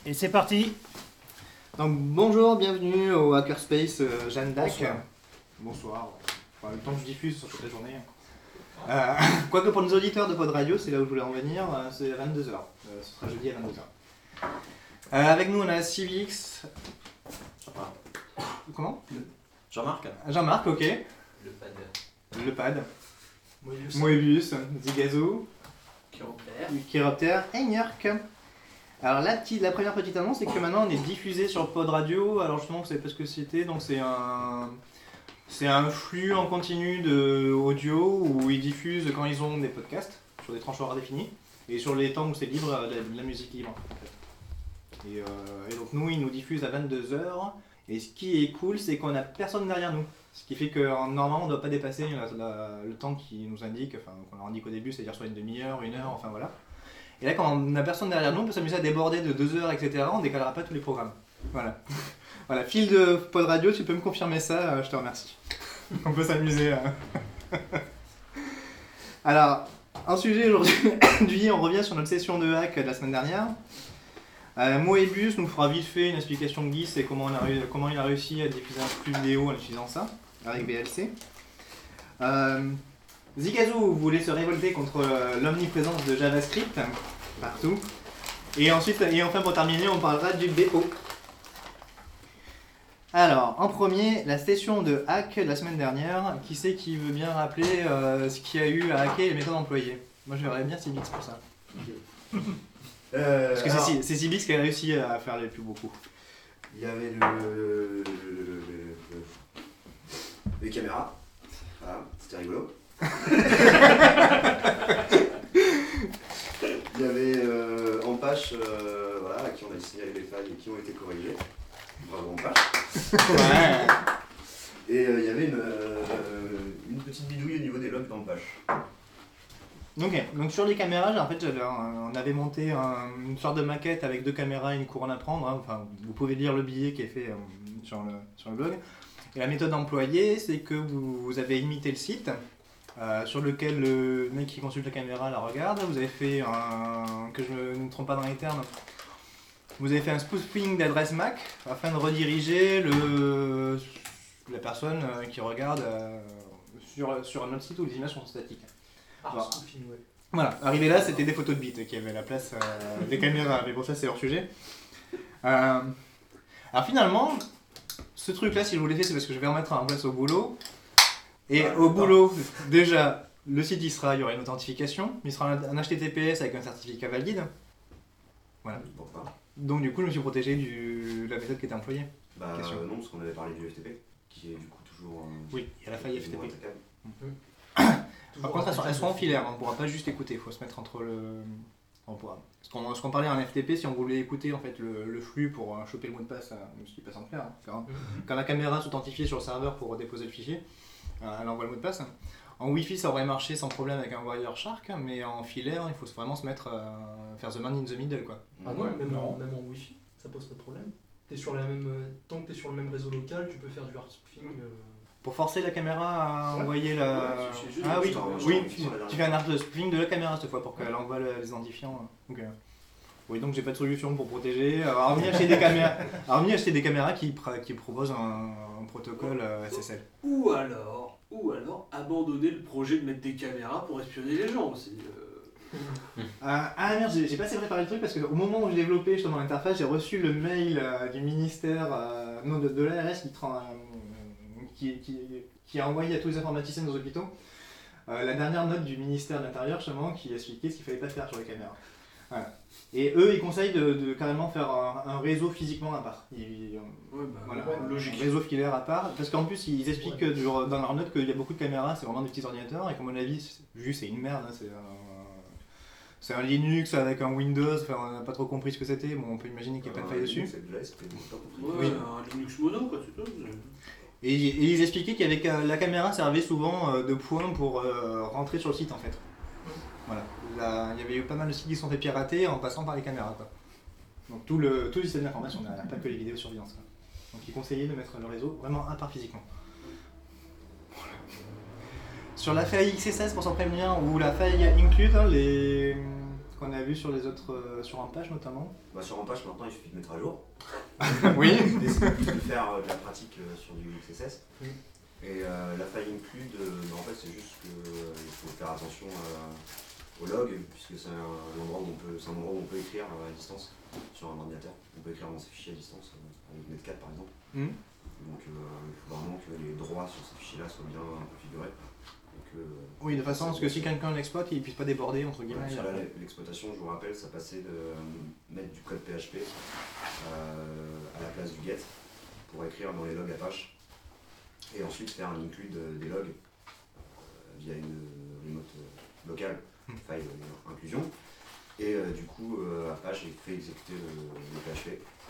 Et c'est parti. Donc bonjour, bienvenue au Hackerspace Jeanne d'Arc. Bonsoir. Enfin, le temps que je diffuse sur toute la journée. Quoique pour nos auditeurs de Pod Radio, c'est là où je voulais en venir, c'est à 22h. Ce sera jeudi à 22h. Avec nous on a Civix. Comment Jean-Marc. Jean-Marc, ok. Le pad. Moebius. Zigazoo. Chiroptère. Et Nyark. Alors la première petite annonce, c'est que maintenant on est diffusé sur Pod Radio. Alors justement, vous savez pas ce que c'était, donc c'est un flux en continu de audio où ils diffusent quand ils ont des podcasts sur des tranches horaires définies et sur les temps où c'est libre, de la musique libre en fait. Et donc nous, ils nous diffusent à 22h. Et ce qui est cool, c'est qu'on n'a personne derrière nous. Ce qui fait que normalement, on ne doit pas dépasser le temps qu'ils nous indiquent, enfin qu'on leur indique au début, c'est-à-dire soit une demi-heure, une heure, enfin voilà. Et là, quand on n'a personne derrière nous, on peut s'amuser à déborder de 2 heures, etc. On ne décalera pas tous les programmes. Voilà. Voilà, fil de Pod Radio, tu peux me confirmer ça, je te remercie. On peut s'amuser. Alors, un sujet aujourd'hui, on revient sur notre session de hack de la semaine dernière. Moebius nous fera vite fait une explication de GIS et comment il a réussi à diffuser un flux vidéo en utilisant ça, avec VLC. Zigazoo voulait se révolter contre l'omniprésence de JavaScript partout. Et enfin pour terminer, on parlera du BO. Alors, en premier, la session de hack de la semaine dernière. Qui c'est qui veut bien rappeler ce qu'il y a eu à hacker et les méthodes employées? Moi je verrais bien Civix pour ça. Parce que c'est Civix qui a réussi à faire les plus beaux coups. Il y avait les caméras. Voilà, c'était rigolo. Il y avait Ampache, voilà, à qui on a signalé les failles et qui ont été corrigées. Bravo Ampache. Ouais. Et il y avait une petite bidouille au niveau des logs d'Ampache. Ok, donc sur les caméras, en fait, on avait monté une sorte de maquette avec 2 caméras et une couronne à prendre. Hein. Enfin, vous pouvez lire le billet qui est fait sur le blog. Et la méthode employée, c'est que vous avez imité le site sur lequel le mec qui consulte la caméra la regarde. Vous avez fait que je ne me trompe pas dans les termes. Vous avez fait un spoofing d'adresse MAC afin de rediriger la personne qui regarde sur un autre site où les images sont statiques. Voilà, arrivé là, c'était des photos de bits qui avaient la place des caméras, mais bon, ça c'est hors sujet. Alors finalement, ce truc-là, si je vous l'ai fait, c'est parce que je vais remettre en place au boulot. Et au boulot, déjà, le site il y aura une authentification, il sera un HTTPS avec un certificat valide. Voilà. Pourquoi ? Donc du coup, je me suis protégé de la méthode qui était employée. Bah non, parce qu'on avait parlé du FTP, qui est du coup toujours... Oui, il y a la faille FTP. Attaquable. Par contre, elles sont en filaire, on ne pourra pas juste écouter, il faut se mettre entre le... Ce qu'on parlait en FTP, si on voulait écouter en fait, le flux pour choper le mot de passe, ce qui passe en clair. Hein, quand la caméra s'authentifie sur le serveur pour déposer le fichier, elle envoie le mot de passe. En Wi-Fi, ça aurait marché sans problème avec un Wireshark, mais en filaire, il faut vraiment se mettre faire the man in the middle. Quoi. Ah non, même en Wi-Fi, ça pose pas de problème. Tant que tu es sur le même réseau local, tu peux faire du hard spoofing. Pour forcer la caméra à envoyer la... Ouais, ah oui, oui, tu fais un hard spoofing de la caméra cette fois pour qu'elle envoie les identifiants. Okay. Oui, donc j'ai pas de solution pour protéger. Alors, on acheter des caméras qui proposent un protocole SSL. Ou alors abandonner le projet de mettre des caméras pour espionner les gens aussi. Ah merde, j'ai pas assez préparé le truc parce qu'au moment où j'ai développé justement l'interface, j'ai reçu le mail du ministère, de l'ARS qui a envoyé à tous les informaticiens des hôpitaux la dernière note du ministère de l'Intérieur justement qui expliquait ce qu'il fallait pas faire sur les caméras. Voilà. Et eux, ils conseillent de carrément faire un réseau physiquement à part. Logique. Un réseau filaire à part. Parce qu'en plus, ils expliquent que dans leur note qu'il y a beaucoup de caméras, c'est vraiment des petits ordinateurs, et qu'à mon avis, vu c'est une merde, hein, c'est un Linux avec un Windows, enfin, on n'a pas trop compris ce que c'était, bon, on peut imaginer qu'il n'y a pas de faille dessus. Un Linux mono, quoi, c'est tout. Et ils expliquaient qu'avec la caméra servait souvent de point pour rentrer sur le site en fait. Voilà. Il y avait eu pas mal de sites qui se sont fait pirater en passant par les caméras. Quoi. Donc tout le système d'information, on n'a pas que les vidéosurveillance. Quoi. Donc ils conseillaient de mettre le réseau vraiment à part physiquement. Voilà. Sur la faille XSS pour s'en prévenir, ou la faille include, qu'on a vu sur les autres, sur Ampache notamment. Bah, sur Ampache, maintenant, il suffit de mettre à jour. Oui. Décider de faire de la pratique sur du XSS. Oui. Et la faille include, en fait, c'est juste qu'il faut faire attention au log, puisque c'est un endroit où on peut écrire à distance sur un ordinateur. On peut écrire dans ces fichiers à distance, avec Netcat par exemple. Donc il faut vraiment que les droits sur ces fichiers-là soient bien configurés. Oui, de façon à ce que si quelqu'un l'exploite, il ne puisse pas déborder, entre guillemets. Parce que là, l'exploitation, je vous rappelle, ça passait de mettre du code PHP à la place du get pour écrire dans les logs Apache et ensuite faire un include des logs via une remote locale, file inclusion. Et du coup, Apache fait exécuter le PHP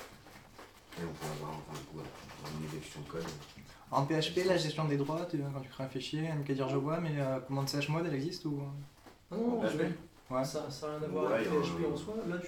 et on peut avoir une exécution de code. En PHP, la gestion des droits, quand tu crées un fichier, MKDire je vois, mais commande chmod, elle existe ou... Ah non, PHP. Ouais. ça n'a rien à voir avec PHP en soi. Là,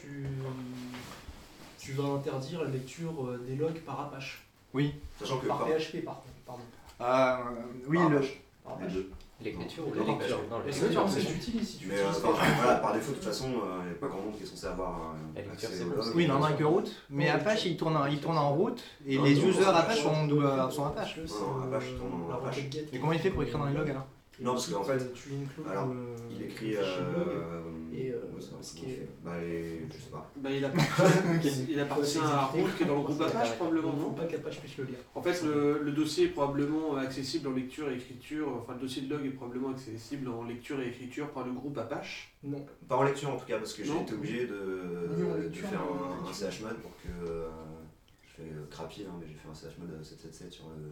tu vas interdire la lecture des logs par Apache. Oui. Sachant que par PHP, par contre, pardon. Oui, par le... Apache. Par Les Apache. deux. L'écriture ou Non, la lecture? PHP. Non, Et l'écriture, c'est c'est utile si tu Mais utilises voilà, par défaut, de toute façon, il n'y a pas grand monde qui est censé avoir La lecture, accès c'est au bon. log. Oui, normalement avec root, mais Apache il tourne en root et Non, les non, users non, Apache sont Apache. Apache. Non, Apache tourne en la Apache. requête get. Et comment il fait pour écrire dans les logs alors? Non, parce qu'en fait, tu includes alors, il écrit. le fichier log. Et, ouais, ça, ce comment qui il est- fait je sais pas. Bah, il appartient à Root qui est dans le groupe Apache probablement, Il ne faut non? pas qu'Apache puisse le lire. En fait, le dossier est probablement accessible en lecture et écriture, enfin le dossier de log est probablement accessible en lecture et écriture par le groupe Apache. Non. Pas en lecture en tout cas, parce que j'ai Non. été obligé Oui, en de lecture, faire en un lecture. chmod pour que. Je fais crappy, mais j'ai fait un chmod 777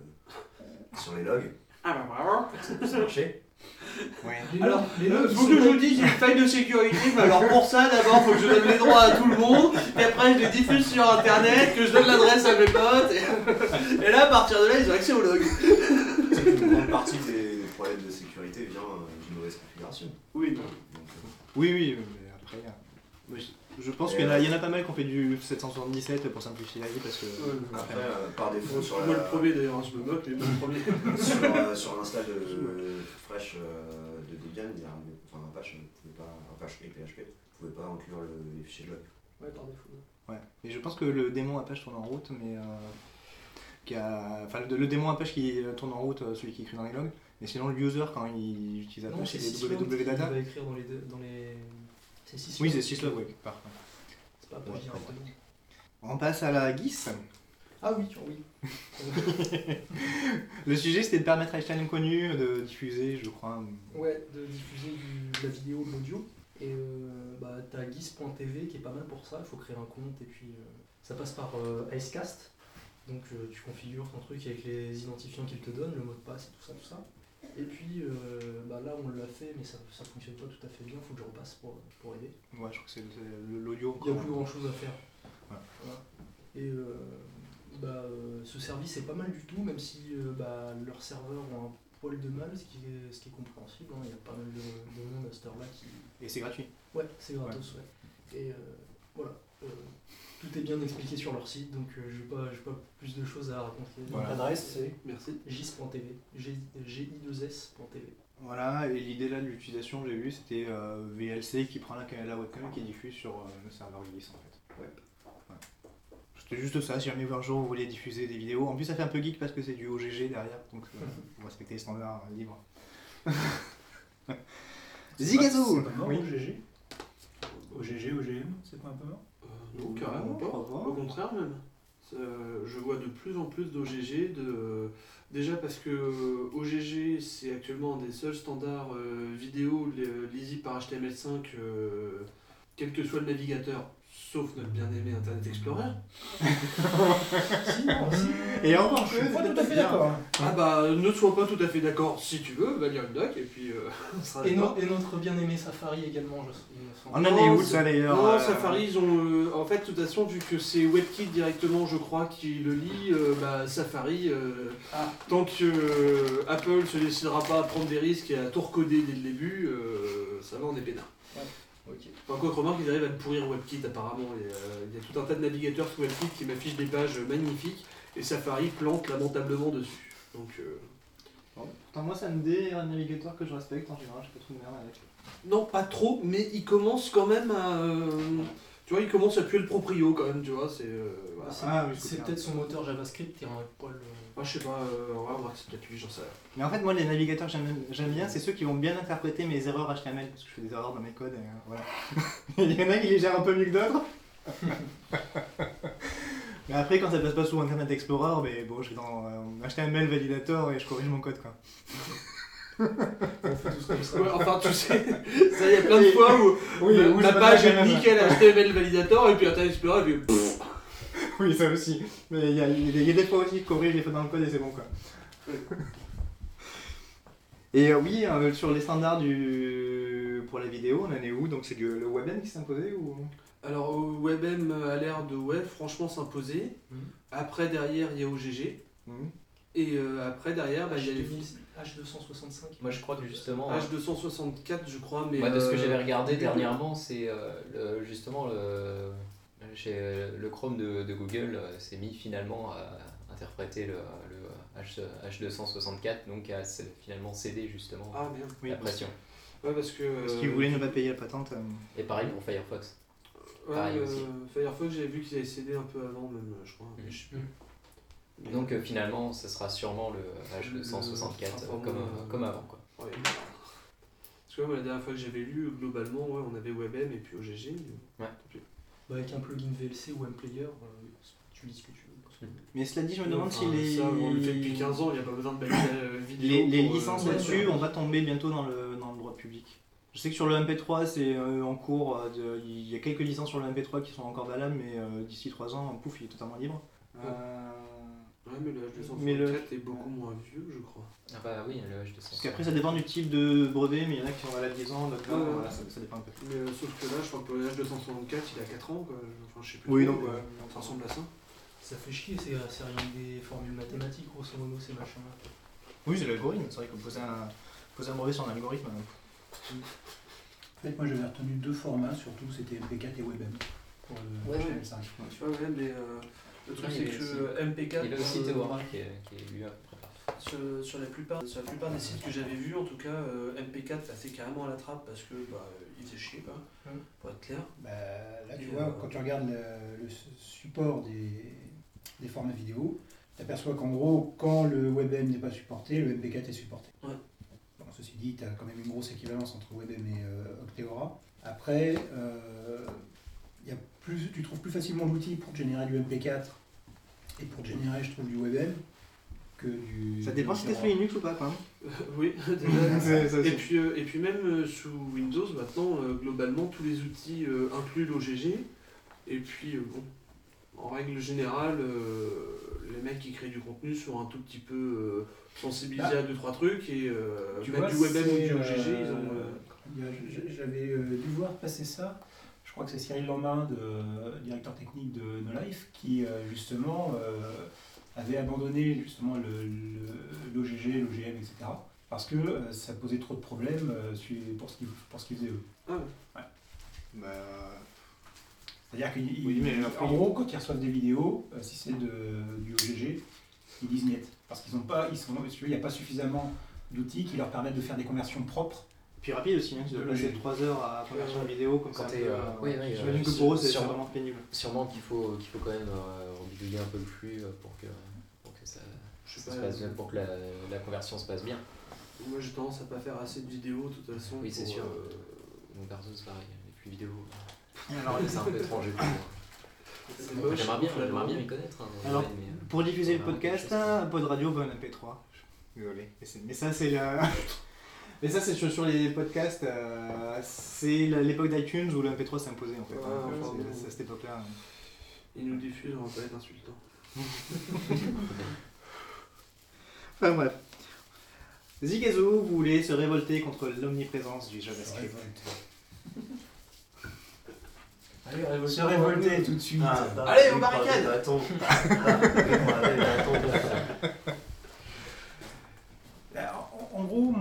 sur les logs. Ah bah bravo. Ça marchait. Ouais. Alors, les logs, faut que je vous dise, j'ai une faille de sécurité, mais alors pour ça, d'abord, faut que je donne les droits à tout le monde, et après je les diffuse sur internet, que je donne l'adresse à mes potes, et là, à partir de là, ils ont accès au log. C'est qu'une grande partie des problèmes de sécurité vient d'une mauvaise configuration. Oui, non. Donc, Oui, mais après... je pense qu'il y en a pas mal qui ont fait du 777 pour simplifier la vie parce que... après, par défaut, sur Moi le premier d'ailleurs, hein, je me moque, mais moi le premier. sur l'install de Fresh de Debian, Apache et PHP ne pouvait pas inclure les fichiers de log. Ouais, par défaut. Ouais. Et je pense que le démon Apache tourne en route, mais... le démon Apache qui tourne en route, celui qui écrit dans les logs, mais sinon le user quand il utilise Non, Apache, c'est c'est Syslog www data. qui va écrire dans les... C'est Syslog. Oui, c'est Syslog, oui, parfait. C'est pas Apache Ouais, directement. On passe à la GIS. Ah oui. Le sujet c'était de permettre à une chaîne inconnue de diffuser, je crois. Ouais, de diffuser de la vidéo, de l'audio. Et t'as gis.tv qui est pas mal pour ça, il faut créer un compte et puis ça passe par Icecast. Donc tu configures ton truc avec les identifiants qu'il te donne, le mot de passe et tout ça. Et puis là on l'a fait mais ça fonctionne pas tout à fait bien, il faut que je repasse pour aider. Ouais, je crois que c'est l'audio. Il n'y a plus grand chose à faire. Ouais. Voilà. Et ce service est pas mal du tout, même si leurs serveurs ont un poil de mal, ce qui est compréhensible. Il y a pas mal de monde à cette heure-là qui... Et c'est gratuit. Ouais, c'est gratos, ouais. Et voilà. Tout est bien expliqué sur leur site, donc je n'ai pas plus de choses à raconter. Voilà. Donc l'adresse c'est Merci. gis.tv, gi2s.tv. Voilà, et l'idée là de l'utilisation, j'ai vu, c'était VLC qui prend la webcam et qui diffuse sur le serveur GIS en fait. Ouais. C'était juste ça, si jamais un jour vous voulez diffuser des vidéos. En plus, ça fait un peu geek parce que c'est du OGG derrière, donc vous respectez les standards libres. Zigazo. C'est pas mort, Oui. OGG OGG, OGM, c'est pas un peu mort? Non, carrément pas. Au contraire même. Je vois de plus en plus d'OGG, déjà parce que OGG c'est actuellement un des seuls standards vidéo lisibles par HTML5, quel que soit le navigateur, sauf notre bien-aimé Internet Explorer. Et encore, Je suis pas tout à fait d'accord. Ah bah ne sois pas tout à fait d'accord si tu veux, va lire une doc et puis on sera Et, d'accord. et notre bien-aimé Safari également, il me semble. On en est où ça d'ailleurs Non, Safari, ils ont. En fait, de toute façon, vu que c'est WebKit directement, je crois, qui le lit, Safari, tant que Apple se décidera pas à prendre des risques et à tout recoder dès le début, ça va, on est peinard. Ok. Enfin, quoi que remarque, ils arrivent à le pourrir WebKit apparemment. Il y a tout un tas de navigateurs sous WebKit qui m'affichent des pages magnifiques et Safari plante lamentablement dessus. Donc, Pourtant, moi, c'est un navigateur que je respecte en général, j'ai pas trop de merde avec. Non, pas trop, mais il commence quand même à... tu vois, il commence à puer le proprio quand même, tu vois, c'est... voilà. C'est peut-être son moteur JavaScript qui est un poil... Je sais pas, ouais, c'est peut-être lui, j'en sais rien. Mais en fait, moi, les navigateurs que j'aime bien, c'est ceux qui vont bien interpréter mes erreurs HTML, parce que je fais des erreurs dans mes codes, et voilà. Il y en a qui les gèrent un peu mieux que d'autres. Mais après, quand ça passe pas sous Internet Explorer, mais bon, je vais dans HTML Validator et je corrige mon code, quoi. On fait tous comme ça. Ouais, enfin, tu sais, ça, il y a plein de fois où ma page est nickel HTML Validator, et puis Internet Explorer, et puis... Oui, ça aussi. Mais il y a des fois aussi que corrige les fautes dans le code et c'est bon, quoi. Et oui, sur les standards pour la vidéo, on en est où? Donc c'est le WebM qui s'est imposé ou... Alors, WebM a l'air de, franchement s'imposer. Après, derrière, il y a OGG. Et après, derrière, il y a les... H265. Moi, je crois que justement... H264, je crois, mais... Moi, de ce que j'avais regardé dernièrement, c'est justement le Chrome de Google s'est mis finalement à interpréter le H264, donc à finalement céder justement la pression. Ouais, parce qu'ils voulaient ne pas payer la patente. Et pareil pour Firefox. Ouais, pareil aussi. Firefox, j'avais vu qu'ils avaient cédé un peu avant même, je crois. Donc finalement, ce sera sûrement le H264 comme avant, quoi. Ouais. Parce que moi, la dernière fois que j'avais lu, globalement, on avait WebM et puis OGG. Ouais. Avec un plugin VLC ou MPlayer, tu lis ce que tu veux. Mais cela dit, je me demande si les... Ça, on le fait depuis 15 ans, il n'y a pas besoin de mettre vidéo. Les licences là-dessus vont pas tomber bientôt dans le droit public. Je sais que sur le MP3, c'est en cours. Il y a quelques licences sur le MP3 qui sont encore valables, mais d'ici 3 ans, pouf, il est totalement libre. Ouais, mais le H264 est beaucoup moins vieux, je crois. Ah bah oui, le H264. Parce qu'après, ça dépend du type de brevet, mais il y en a qui sont valables 10 ans, d'autres voilà, ça dépend un peu. Mais sauf que là, je crois que le H264, il a 4 ans, quoi. Enfin, je sais plus. Oui, trop, donc ça ressemble à ça. Ça fait chier, c'est rien que des formules mathématiques, grosso modo, ces machins-là. Oui, c'est l'algorithme, c'est vrai que poser un brevet sur un algorithme. En fait, moi j'avais retenu 2 formats, surtout c'était MP4 et WebM pour le HTML5. Ouais, mais le truc c'est que MP4. Il y a aussi Théora qui est lui à peu près. Sur la plupart des sites que j'avais vus, en tout cas, MP4 passait carrément à la trappe parce que il faisait chier, quoi, pour être clair. Là, tu vois, quand tu regardes le support des formats vidéo, tu aperçois qu'en gros, quand le WebM n'est pas supporté, le MP4 est supporté. Ouais. Bon, ceci dit, tu as quand même une grosse équivalence entre WebM et Octeora. Après, tu trouves plus facilement l'outil pour générer du MP4 et pour générer, je trouve, du WebM que du... Ça dépend si t'es sous Linux ou pas, quand même. Oui, déjà. Et puis même sous Windows, maintenant, globalement, tous les outils incluent l'OGG. Et puis, en règle générale, les mecs qui créent du contenu sont un tout petit peu sensibilisés à 2-3 trucs. Et même du WebM ou du OGG, ils ont... J'avais dû voir passer ça. Je crois que c'est Cyril Lambin, directeur technique de No Life, qui justement avait abandonné justement l'OGG, l'OGM, etc. Parce que ça posait trop de problèmes pour ce qu'ils faisaient eux. Ah ouais. C'est-à-dire qu'en gros, quand ils reçoivent des vidéos, si c'est du OGG, ils disent niet. Parce qu'il n'y a pas suffisamment d'outils qui leur permettent de faire des conversions propres. Puis rapide aussi, tu dois passer 3 heures à convertir une vidéo comme ça. J'imagine que pour eux c'est vraiment pénible. Sûrement qu'il faut quand même rebidouiller un peu le flux pour que ça se passe bien, pour que la conversion se passe bien. Moi j'ai tendance à pas faire assez de vidéos de toute façon. Oui, c'est sûr. Mon perso c'est pareil, les flux vidéo. Alors c'est un peu étranger pour moi. J'aimerais bien m'y connaître. Alors, pour diffuser le podcast, Pod Radio veut un MP3. Désolé. Mais ça c'est Mais ça c'est sur les podcasts, c'est l'époque d'iTunes où le MP3 s'est imposé en fait. C'est à cette époque-là. Ils nous diffusent, on va pas être insultant. Enfin bref. Zikazu, vous voulez se révolter contre l'omniprésence du JavaScript. Allez, se révolter tout de suite. Allez, on barricade. En gros,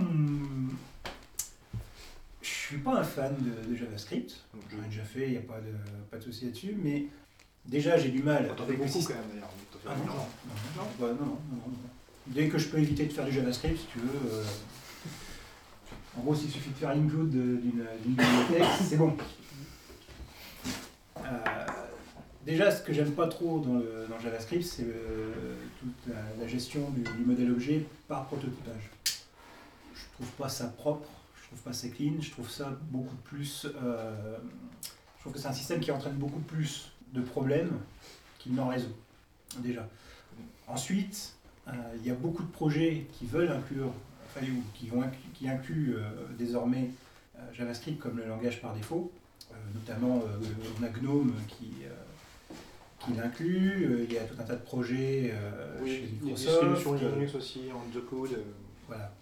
je suis pas un fan de JavaScript. J'en ai déjà fait, il n'y a pas de souci là-dessus, mais déjà j'ai du mal. T'en fais beaucoup quand même d'ailleurs. Ah non. Dès que je peux éviter de faire du JavaScript, si tu veux. En gros, s'il suffit de faire l'include d'une bibliothèque, c'est bon. Déjà, ce que j'aime pas trop dans le JavaScript, c'est toute la gestion du modèle objet par prototypage. Je trouve pas ça propre, je trouve pas ça clean, je trouve ça beaucoup plus. Je trouve que c'est un système qui entraîne beaucoup plus de problèmes qu'il n'en résout. Déjà. Ensuite, il y a beaucoup de projets qui veulent inclure, ou qui incluent désormais JavaScript comme le langage par défaut. Notamment, on a GNOME qui l'inclut. Il y a tout un tas de projets chez Microsoft. Il y a sur Linux aussi, en Jcode. Voilà.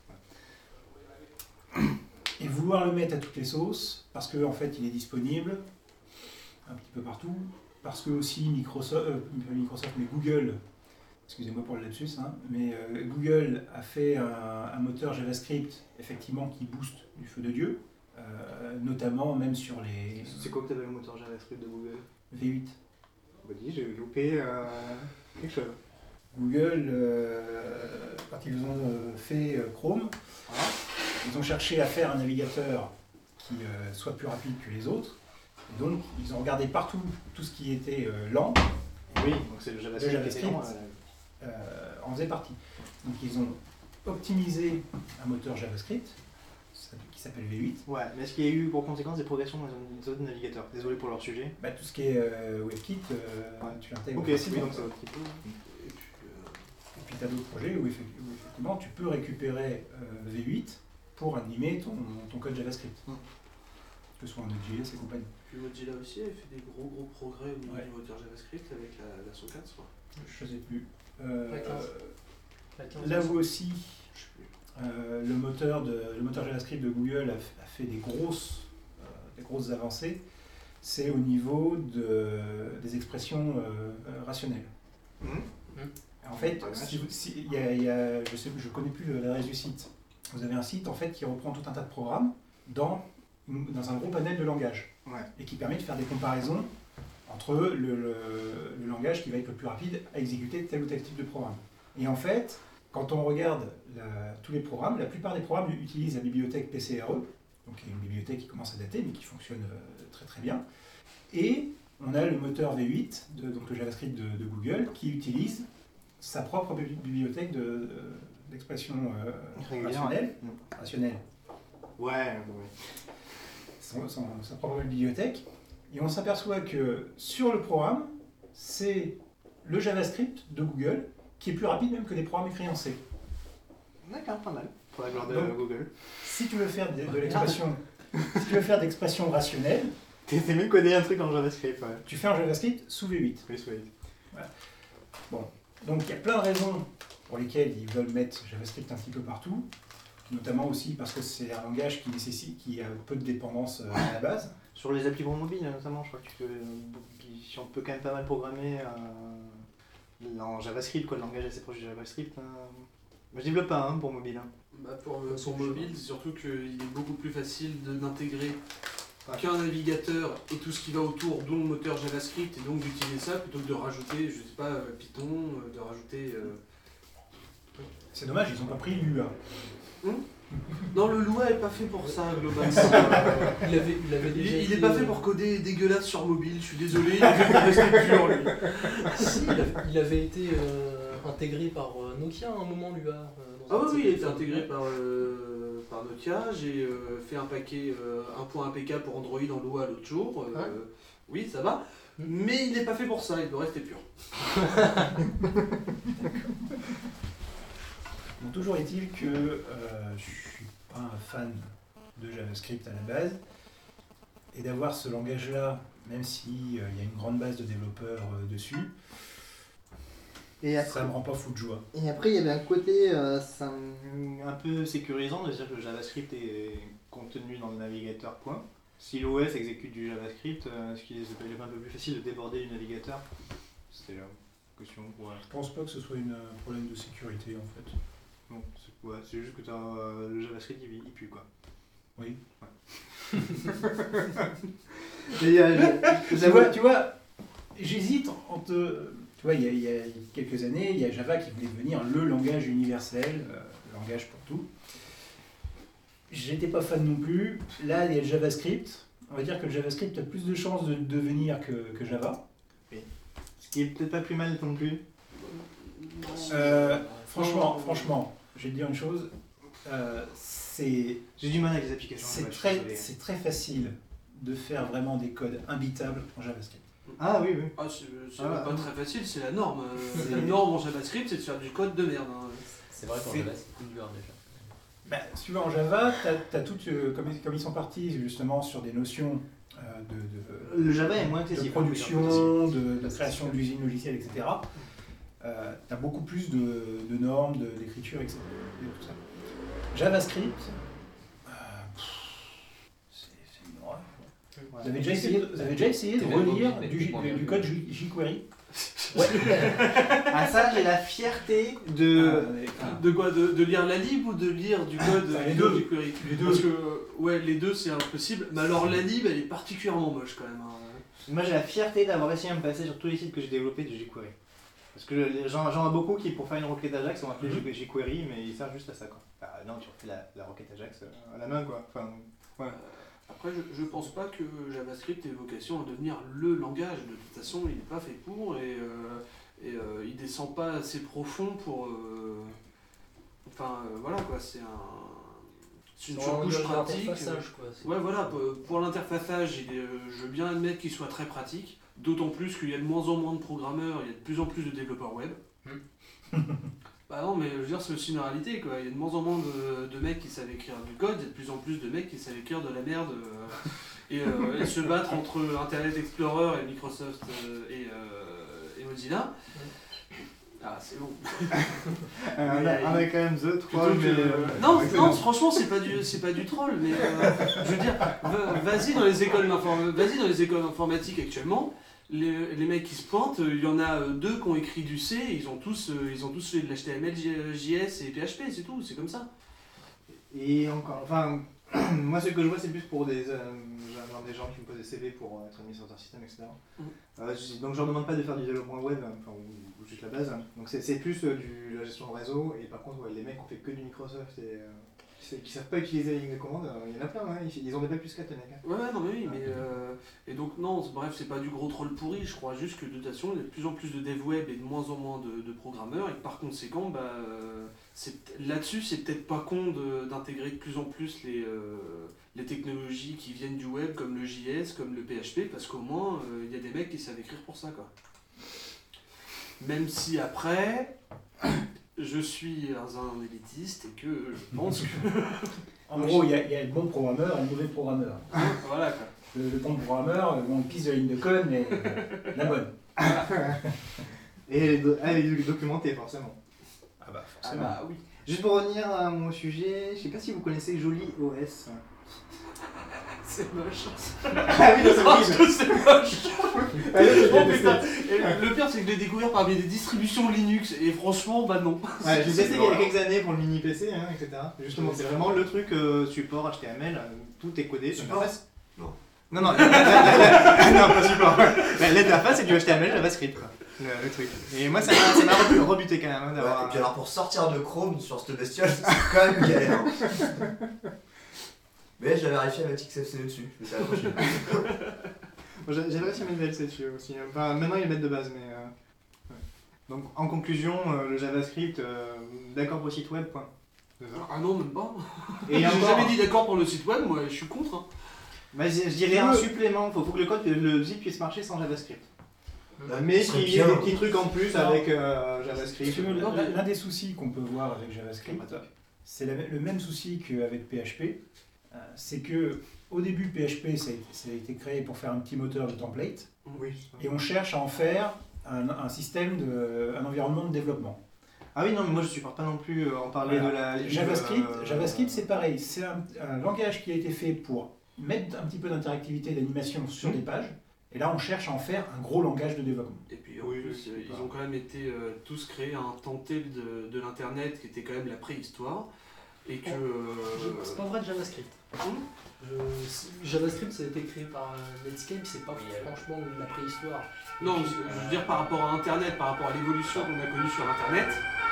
Et vouloir le mettre à toutes les sauces, parce qu'en fait, il est disponible un petit peu partout, parce que aussi Microsoft, mais Google, excusez-moi pour le lapsus, hein, mais Google a fait un moteur JavaScript, effectivement, qui booste du feu de Dieu, notamment même sur les... C'est quoi que tu avais le moteur JavaScript de Google? V8. Bah dis, j'ai loupé quelque chose. Google, quand ils ont fait Chrome, ils ont cherché à faire un navigateur qui soit plus rapide que les autres. Et donc, ils ont regardé partout tout ce qui était lent. Oui, donc c'est le JavaScript. En faisait partie. Donc, ils ont optimisé un moteur JavaScript qui s'appelle V8. Ouais, mais est-ce qu'il y a eu pour conséquence des progressions dans les autres navigateurs? Désolé pour leur sujet. Bah, tout ce qui est WebKit, tu l'intègres. Ok, c'est bien, donc ça va un petit peu. Et puis tu as d'autres projets où effectivement tu peux récupérer V8 pour animer ton code JavaScript. Que ce soit en Node.js et compagnie. Puis Mozilla aussi a fait des gros progrès au niveau du moteur JavaScript avec la version 4, je crois. Je sais plus. La 15. Là où aussi le moteur JavaScript de Google a fait des grosses avancées, c'est au niveau des expressions rationnelles. En fait, je connais plus l'adresse du site. Vous avez un site en fait qui reprend tout un tas de programmes dans un gros panel de langage et qui permet de faire des comparaisons entre le langage qui va être le plus rapide à exécuter tel ou tel type de programme. Et en fait, quand on regarde tous les programmes, la plupart des programmes utilisent la bibliothèque PCRE, donc qui est une bibliothèque qui commence à dater mais qui fonctionne très très bien. Et on a le moteur V8, donc le JavaScript de Google, qui utilise sa propre bibliothèque d'expression rationnelle. Ouais. Sa propre bibliothèque. Et on s'aperçoit que sur le programme, c'est le JavaScript de Google qui est plus rapide même que les programmes écrits en C. D'accord, pas mal. Pour la gloire de Google. Si tu veux faire de l'expression, si tu veux faire d'expression rationnelle, t'es mieux coder un truc en JavaScript, ouais. Tu fais un JavaScript sous V8. Oui, sous V8. Voilà. Bon, donc il y a plein de raisons pour lesquelles ils veulent mettre JavaScript un petit peu partout, notamment aussi parce que c'est un langage qui a peu de dépendance à la base. Sur les applis pour mobile, notamment, je crois que si on peut quand même pas mal programmer en JavaScript, quoi, le langage assez proche du JavaScript. Moi, je développe pas pour mobile. Bah pour mobile, c'est surtout qu'il est beaucoup plus facile d'intégrer qu'un navigateur et tout ce qui va autour, dont le moteur JavaScript, et donc d'utiliser ça plutôt que de rajouter, je sais pas, Python, de rajouter... C'est dommage, ils ont pas pris Lua. Non, le Lua est pas fait pour ça, globalement. Il est pas fait pour coder dégueulasse sur mobile, je suis désolé, il est fait pour rester pur, lui. Si, il avait été intégré par Nokia à un moment, Lua. Oui, il a été intégré par Nokia. J'ai fait un paquet, un point APK pour Android en Lua l'autre jour. Oui, ça va. Mais il n'est pas fait pour ça, il doit rester pur. Bon, toujours est-il que je suis pas un fan de JavaScript à la base. Et d'avoir ce langage-là, même s'il y a une grande base de développeurs dessus, ça me rend pas fou de joie. Et après, il y avait un côté un peu sécurisant de dire que le JavaScript est contenu dans le navigateur point. Si l'OS exécute du JavaScript, est-ce qu'il est un peu plus facile de déborder du navigateur? C'était la question. Ouais. Je pense pas que ce soit un problème de sécurité en fait. Non, c'est juste que le JavaScript il pue quoi. Oui. Ouais. Tu vois, j'hésite entre... tu vois, il y a quelques années, il y a Java qui voulait devenir le langage universel, le langage pour tout. J'étais pas fan non plus. Là, il y a le JavaScript. On va dire que le JavaScript a plus de chances de devenir que Java. Ce qui est peut-être pas plus mal non plus. Franchement, je vais te dire une chose. J'ai du mal avec les applications. C'est très facile de faire vraiment des codes imbitables en JavaScript. Ah oui. Ah, c'est pas très facile, c'est la norme. La norme en JavaScript, c'est de faire du code de merde. Hein. C'est vrai qu'en Java, c'est plus dur déjà. Bah, si tu veux, en Java, t'as tout, comme ils sont partis justement sur des notions le Java est moins de accessible. production, de création d'usines logicielles, etc. T'as beaucoup plus de normes, d'écriture, etc. Tout ça. JavaScript, c'est une horreur. Vous avez déjà essayé de relire du code jQuery? Ouais. Ah ça, j'ai la fierté de... De quoi, de lire la lib ou de lire du code les deux. du query? Les deux. Parce que les deux c'est impossible, mais alors la lib elle est particulièrement moche quand même. Hein. Moi j'ai la fierté d'avoir réussi à me passer sur tous les sites que j'ai développés de jQuery. Parce que j'en ai beaucoup qui pour faire une requête Ajax ont appelé jQuery, mais ils servent juste à ça quoi. Bah, non, tu refais la requête Ajax à la main quoi. Enfin, ouais. Après, je pense pas que JavaScript ait vocation à devenir le langage. De toute façon, il n'est pas fait pour et il descend pas assez profond pour. Voilà quoi, c'est une surcouche pratique. Ouais, voilà, pour l'interfaçage, je veux bien admettre qu'il soit très pratique. D'autant plus qu'il y a de moins en moins de programmeurs, il y a de plus en plus de développeurs web. Bah non, mais je veux dire, c'est aussi une réalité quoi. Il y a de moins en moins de mecs qui savent écrire du code, il y a de plus en plus de mecs qui savent écrire de la merde et se battre entre Internet Explorer et Microsoft et Mozilla. Ah, c'est bon. On a quand même The 3 Non, franchement, c'est pas du troll, mais je veux dire, vas-y dans les écoles informatiques actuellement. Les mecs qui se pointent, il y en a 2 qui ont écrit du C, ils ont tous fait de l'HTML, JS et PHP, c'est tout, c'est comme ça. Et encore, enfin, moi ce que je vois c'est plus pour des gens qui me posent des CV pour être administrateur système, etc. Donc je leur demande pas de faire du développement web, enfin, ou juste la base. Donc c'est plus de la gestion de réseau, et par contre les mecs qui ont fait que du Microsoft et qui savent pas utiliser la ligne de commande, il y en a plein, hein, ils ont des bacs plus 4 les mecs. Hein. Ouais, non mais oui, mais et donc non, bref, c'est pas du gros troll pourri, je crois juste que de toute façon, il y a de plus en plus de dev web et de moins en moins de programmeurs, et que par conséquent, là-dessus, c'est peut-être pas con d'intégrer de plus en plus les technologies qui viennent du web, comme le JS, comme le PHP, parce qu'au moins, il y a des mecs qui savent écrire pour ça, quoi. Même si après... je suis un élitiste et que je pense que... En gros, il y a le bon programmeur et le mauvais programmeur. Voilà quoi. Le bon programmeur, il pisse de la ligne de code, mais la bonne. Et les documenter forcément. Ah bah forcément. Ah bah oui. Juste pour revenir à mon sujet, je sais pas si vous connaissez Joli OS. C'est moche. Ah oui, c'est moche. Oh putain. Et le pire c'est que je l'ai découvert parmi des distributions Linux et franchement bah non. Ouais, j'ai testé il y a quelques années pour le mini PC, hein, etc. Justement, c'est vraiment le truc support HTML, tout est codé. Support ? Non. Non, non, pas support. L'interface c'est du HTML, JavaScript quoi. Le truc. Et moi ça m'a rebuté quand même hein, d'avoir. Et puis alors pour sortir de Chrome sur cette bestiole, c'est quand même galère. Hein. Mais j'avais vérifié avec XFCE dessus, je me suis accroché. J'avais réussi à mettre VLC dessus aussi. Enfin, maintenant ils le mettent de base, mais. Ouais. Donc en conclusion, le JavaScript, d'accord pour le site web, point. Ah non, même pas. Et j'ai encore... jamais dit d'accord pour le site web, moi je suis contre. Hein. Bah, je dirais un supplément, faut que le site puisse marcher sans JavaScript. Mais qu'il y ait des petits trucs en plus avec JavaScript. L'un des soucis qu'on peut voir avec JavaScript, c'est le même souci qu'avec PHP. C'est que au début PHP ça a été créé pour faire un petit moteur de template. Oui. Et on cherche à en faire un système, un environnement de développement. Ah oui, non, mais moi je ne supporte pas non plus en parler de la... JavaScript c'est pareil, c'est un langage qui a été fait pour mettre un petit peu d'interactivité, d'animation sur des pages. Et là, on cherche à en faire un gros langage de développement. Et puis en plus, ils ont quand même été tous créés à un temps tel de l'internet qui était quand même la préhistoire. Et que. C'est pas vrai de JavaScript. JavaScript, ça a été créé par Netscape, c'est pas franchement la préhistoire. Non, je veux dire par rapport à Internet, par rapport à l'évolution qu'on a connue sur Internet.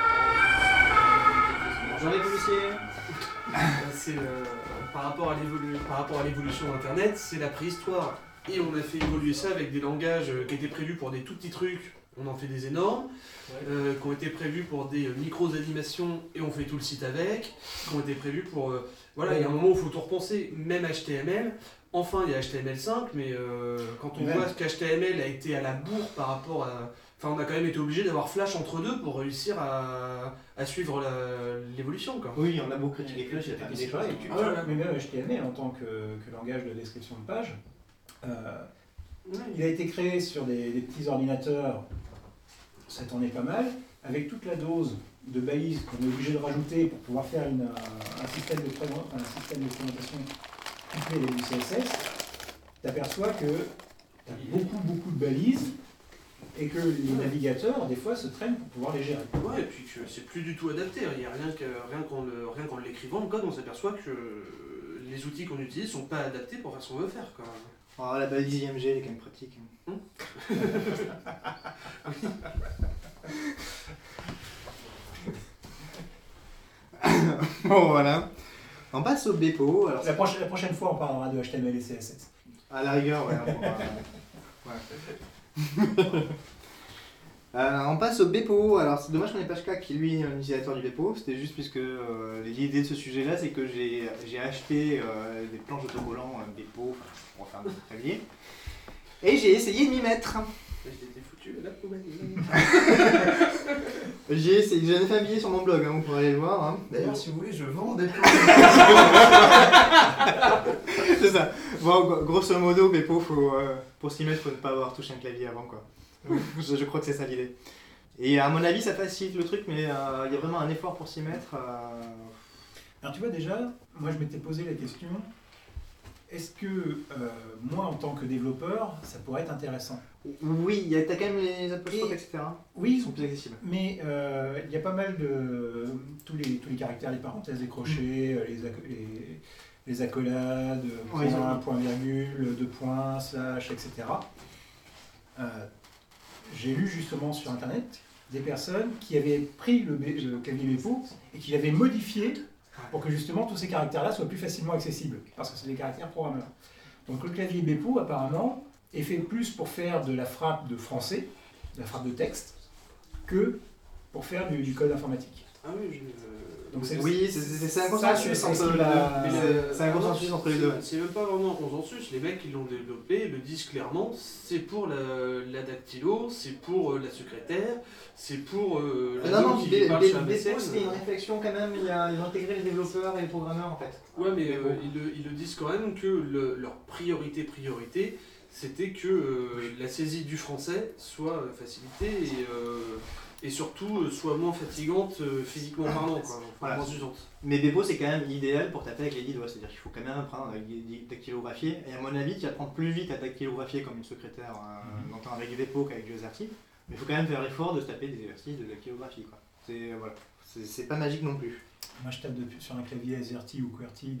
Bonjour les policiers. C'est par rapport à l'évolution d'Internet, c'est la préhistoire. Et on a fait évoluer ça avec des langages qui étaient prévus pour des tout petits trucs, on en fait des énormes, qui ont été prévus pour des micros-animations et on fait tout le site avec, qui ont été prévus pour... voilà, il y a un moment où il faut tout repenser, même HTML. Enfin, il y a HTML5, mais quand on voit qu'HTML a été à la bourre par rapport à... Enfin, on a quand même été obligé d'avoir Flash entre deux pour réussir à suivre l'évolution, quoi. Oui, on a beaucoup critiqué Flash, il y a fait des choses. Mais même HTML en tant que langage de description de page, il a été créé sur des petits ordinateurs, ça tournait pas mal, avec toute la dose de balises qu'on est obligé de rajouter pour pouvoir faire un système de présentation couplé avec du CSS, tu aperçois que tu as beaucoup de balises et que les navigateurs, des fois, se traînent pour pouvoir les gérer. Ouais, et puis que c'est plus du tout adapté. Il y a rien qu'en l'écrivant, le code, on s'aperçoit que les outils qu'on utilise sont pas adaptés pour faire ce qu'on veut faire, quoi. Oh, la balise IMG, elle est quand même pratique. Bon, voilà. On passe au Bepo. Alors, La prochaine fois, on parlera de HTML et CSS. à la rigueur, ouais. On passe au Bepo. Alors c'est dommage qu'on n'ait pas Shka qui lui est un utilisateur du Bepo. C'était juste puisque l'idée de ce sujet-là, c'est que j'ai acheté des planches d'autocollants Bepo pour faire des claviers. Et j'ai essayé de m'y mettre. J'étais foutu à la poubelle. J'ai essayé, j'en ai fait un billet sur mon blog, hein, vous pourrez aller le voir. Hein. D'ailleurs, si vous voulez, je vends des planches. C'est ça. Bon, grosso modo, Bepo, pour s'y mettre, faut ne pas avoir touché un clavier avant, quoi. Je crois que c'est ça l'idée. Et à mon avis, ça facilite le truc, mais il y a vraiment un effort pour s'y mettre. Alors tu vois déjà, moi je m'étais posé la question, est-ce que moi en tant que développeur, ça pourrait être intéressant? Oui, t'as quand même les apostrophes, etc. Oui, Ils sont plus accessibles. mais il y a pas mal de... tous les caractères, les parenthèses, les crochets, les accolades, point, virgule, deux points, slash, etc. J'ai lu justement sur internet des personnes qui avaient pris le clavier Bepo et qui l'avaient modifié pour que justement tous ces caractères-là soient plus facilement accessibles, parce que c'est des caractères programmeurs. Donc le clavier Bepo apparemment est fait plus pour faire de la frappe de français, de la frappe de texte, que pour faire du code informatique. Ah oui, Donc c'est un consensus entre les deux. C'est même pas vraiment un consensus, les mecs qui l'ont développé le disent clairement, c'est pour la dactylo, c'est pour la secrétaire, c'est pour non, qui parle sur Bepo, c'était une réflexion quand même, ils ont intégré les développeurs et les programmeurs en fait. Ouais, mais ils le disent quand même que leur priorité, c'était que la saisie du français soit facilitée et surtout soit moins fatigante physiquement parlant, quoi, voilà. moins usante. Mais Bepo c'est quand même idéal pour taper avec les 10 doigts, c'est-à-dire qu'il faut quand même apprendre avec des dactylographiés, et à mon avis tu apprends plus vite à dactylographier comme une secrétaire avec Bepo qu'avec du AZERTY, mais il faut quand même faire l'effort de se taper des exercices de dactylographie, quoi. C'est pas magique non plus. Moi je tape sur un clavier AZERTY ou QWERTY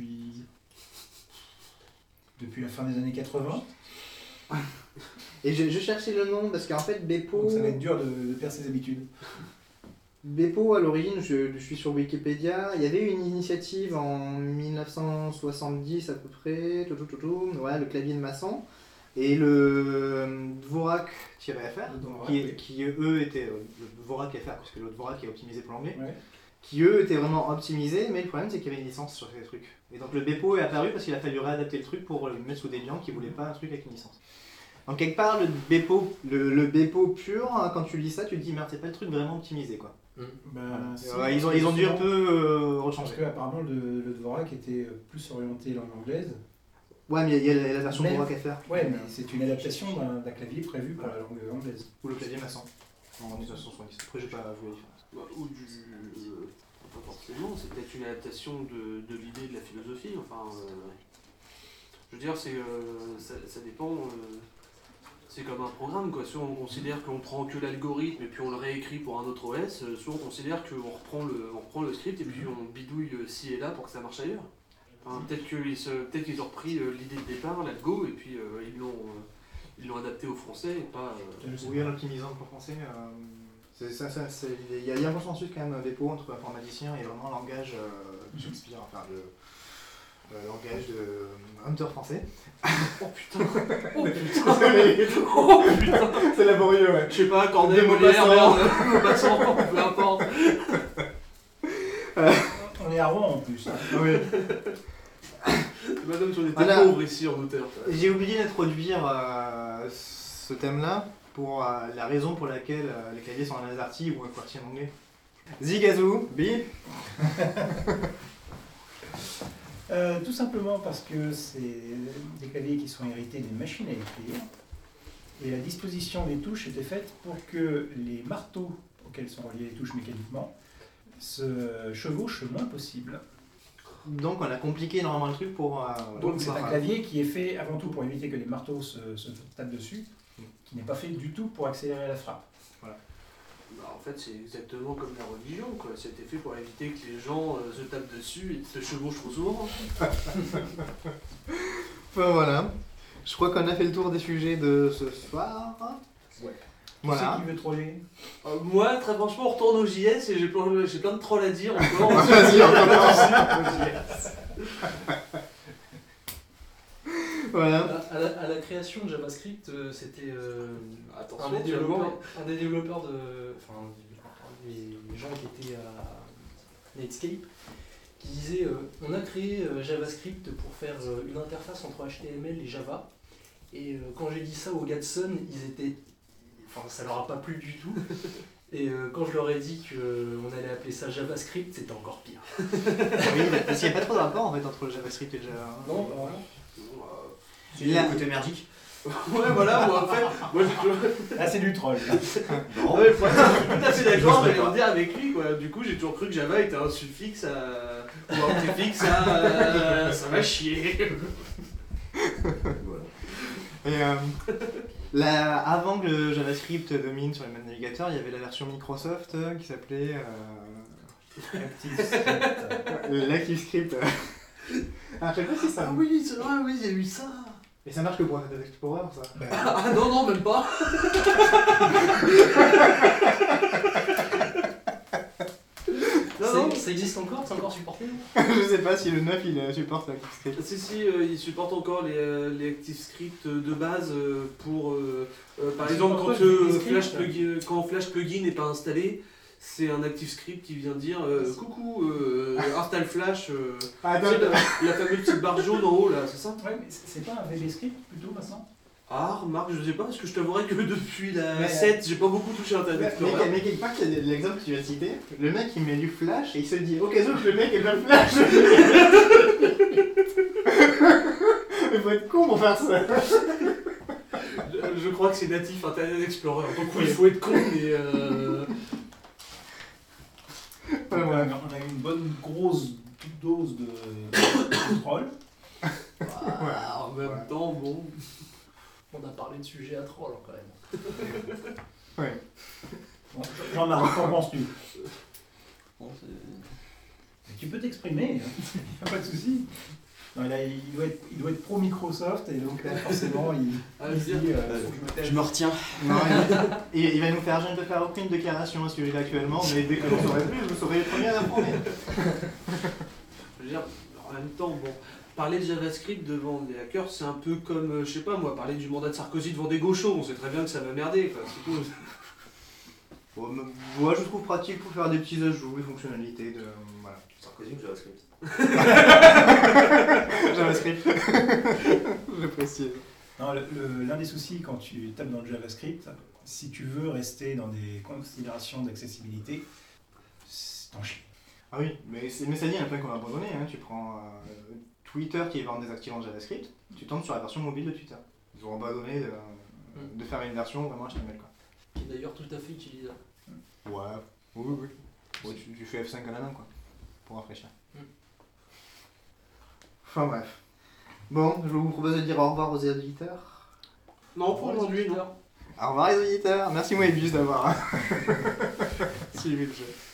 depuis la fin des années 80. Et je cherchais le nom parce qu'en fait Bepo... Donc ça va être dur de perdre ses habitudes. Bepo à l'origine, je suis sur Wikipédia, il y avait une initiative en 1970 à peu près, voilà, le clavier de Masson, et le Dvorak-FR, qui eux étaient, le Dvorak-FR, parce que le Dvorak est optimisé pour l'anglais, Ouais. qui eux étaient vraiment optimisés, mais le problème c'est qu'il y avait une licence sur ces trucs. Et donc le Bepo est apparu parce qu'il a fallu réadapter le truc pour le mettre sous Debian qui voulait pas un truc avec une licence. Donc quelque part le Bepo pur, hein, quand tu lis ça, tu te dis merde, c'est pas le truc vraiment optimisé, quoi. Ils ont dû un peu Je pense rechanger. qu'apparemment le Dvorak était plus orienté langue anglaise. Ouais, mais il y a la version Dvorak-FR. Ouais, mais c'est une adaptation d'un clavier prévu pour la langue anglaise. Ou le clavier Masson en 1970. Après, j'ai pas joué la différence. Ou pas forcément, c'est peut-être une adaptation de l'idée de la philosophie, enfin... je veux dire, ça dépend... c'est comme un programme, quoi. Soit on considère qu'on prend que l'algorithme et puis on le réécrit pour un autre OS, soit on considère qu'on reprend le script et puis on bidouille ci et là pour que ça marche ailleurs. Enfin, peut-être qu'ils ont repris l'idée de départ, la Go, et puis ils l'ont adapté au français et pas. Oui, en optimisant pour français. Il y a un consensus quand même dépôt entre informaticiens et vraiment langage Shakespeare, enfin le langage de Hunter français. Oh putain. Oh putain. Oh putain. C'est laborieux, ouais. Je sais pas, Corneille, Molière, Maupassant, peu importe. On est à Rouen en plus. Oui. Madame, on était pauvres ici en auteur. J'ai oublié d'introduire ce thème-là pour la raison pour laquelle les claviers sont en AZERTY ou un QWERTY en anglais. Zigazoo, bip. Tout simplement parce que c'est des claviers qui sont hérités des machines à écrire. Et la disposition des touches était faite pour que les marteaux auxquels sont reliées les touches mécaniquement se chevauchent le moins possible. Donc on a compliqué énormément le truc pour... Donc c'est un clavier qui est fait avant tout pour éviter que les marteaux se tapent dessus, qui n'est pas fait du tout pour accélérer la frappe. Voilà. Bah, en fait, c'est exactement comme la religion, quoi. C'était fait pour éviter que les gens se tapent dessus et se chevauchent trop souvent. Enfin, voilà. Je crois qu'on a fait le tour des sujets de ce soir. Ouais. Voilà. Qui veut troller Moi, très franchement, on retourne au JS et j'ai plein de trolls à dire encore. Vas-y, on commence. Voilà. À la création de JavaScript, c'était Attention, un des développeurs enfin, les gens qui étaient à Netscape, qui disait on a créé JavaScript pour faire une interface entre HTML et Java. Et quand j'ai dit ça aux gars de Sun, enfin, ça leur a pas plu du tout. Et quand je leur ai dit qu'on allait appeler ça JavaScript, c'était encore pire. Oui, parce qu'il n'y a pas trop de rapport en fait entre le JavaScript et le Java. Non, bah, voilà. Il y a un côté merdique. Ouais, voilà, moi, en fait, moi, Ah, c'est du troll. Non. ouais, je suis tout à fait d'accord, mais on dire avec lui, quoi. Du coup, j'ai toujours cru que Java était un suffixe ou un préfixe ça va chier. Voilà. Et avant que le JavaScript domine sur les mêmes navigateurs, il y avait la version Microsoft qui s'appelait l'ActiveScript. Ah, je sais pas si ça. Ah oui, c'est vrai, oui, il y a eu ça. Et ça marche que pour Internet Explorer, ça. Ah non, même pas. Non. Ça existe encore? C'est encore supporté? Je sais pas si le 9 il supporte l'ActiveScript. Si, il supporte encore les ActiveScript de base pour... par exemple, quand Flash Plugin n'est pas installé, c'est un ActiveScript qui vient dire coucou, installe Flash, Ah, tu sais, la fameuse petite barre jaune en haut là, c'est ça? Ouais, mais c'est pas un VBScript plutôt maintenant? Ah, remarque, je sais pas, parce que je t'avouerai que depuis la Mais, 7, j'ai pas beaucoup touché Internet Explorer. Mais quelque part, il y a l'exemple que tu viens de citer. Le mec il met du flash et il se dit au cas où que le mec ait pas le flash. Il faut être con pour faire ça. Je crois que c'est natif Internet Explorer, donc oui, il faut être con, mais... On a eu une bonne grosse dose de troll. En même temps, bon... On a parlé de sujets à troll quand même. Ouais. Bon, Jean-Marc, qu'en penses-tu? Tu peux t'exprimer, hein. Y a pas de souci. Non, là, il doit être pro Microsoft et donc là, forcément il se dit faut que je me taise. Je me retiens. Non, il va nous faire, je ne peux faire aucune déclaration à ce sujet actuellement, mais dès que j'en saurai plus, je serai le premier à l'informer. Je veux dire, en même temps, bon, parler de JavaScript devant des hackers, c'est un peu comme, je sais pas moi, parler du mandat de Sarkozy devant des gauchos, on sait très bien que ça va merder, quoi, c'est tout. Bon, moi je trouve pratique pour faire des petits ajouts, des fonctionnalités de... Voilà. Sarkozy ou JavaScript? JavaScript. Je précise. Non, l'un des soucis quand tu tapes dans le JavaScript, si tu veux rester dans des considérations d'accessibilité, t'en chies. Ah oui, mais ça dit, il y en a plein qu'on a abandonné. Hein. Tu prends Twitter qui est en désactivant JavaScript, tu tombes sur la version mobile de Twitter. Ils ont abandonné de faire une version vraiment HTML, quoi. Qui est d'ailleurs tout à fait utilisable. Ouais, oui. Ouais, tu fais F5 à la main, quoi, pour rafraîchir. Enfin bref. Bon, je vous propose de dire au revoir aux auditeurs. Non, pour aujourd'hui, non. Au revoir les auditeurs. Merci Moebius d'avoir suivi le jeu.